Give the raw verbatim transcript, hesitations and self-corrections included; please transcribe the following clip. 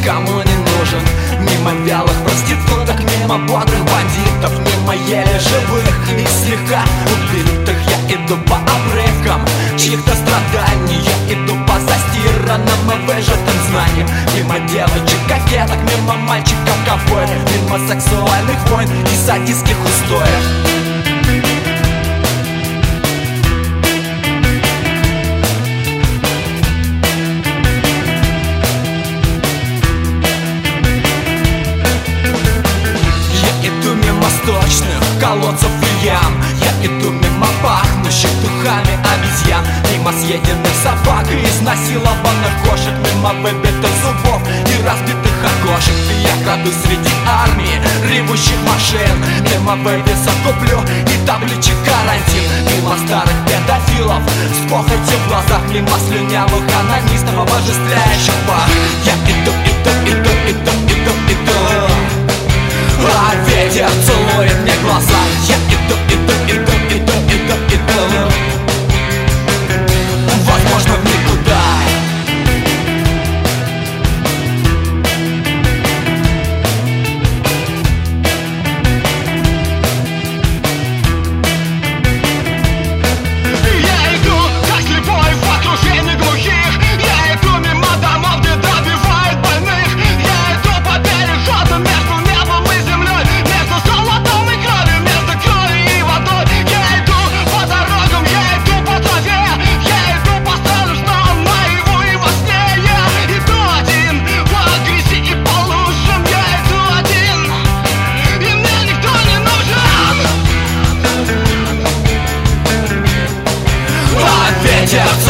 никому не нужен. Мимо вялых проституток, мимо бодрых бандитов, мимо еле живых и слегка убитых. Я иду по обрывкам чьих-то страданий, я иду по застиранным и выжатым знаниям. Мимо девочек-кокеток, мимо мальчиков-ковбоев, мимо сексуальных войн и садистских устоев. Колодцев и ям. Я иду мимо пахнущих духами обезьян, мимо съеденных собак и изнасилованных кошек, мимо выбитых зубов и разбитых окошек. И я крадусь среди армии ревущих машин, мимо вывесок куплю и табличек карантин, мимо старых педофилов с похотью в глазах, мимо слюнявых анонистов, обожествляющих пах. Я иду, иду, иду, иду, иду, иду, а ветер целует мне глаза. Я иду, иду, иду, иду, иду, иду, возможно, в никуда. Я иду, как слепой в окружении глухих. Я иду мимо домов, где добивают больных. Я иду по переходу между небом и землей, между золотом и кровью, между кровью и водой. Я иду по дорогам, я иду по траве, я иду по странам, что наяву и во сне. Я иду один по грязи и по лужам. Я иду один, и мне никто не нужен. А ветер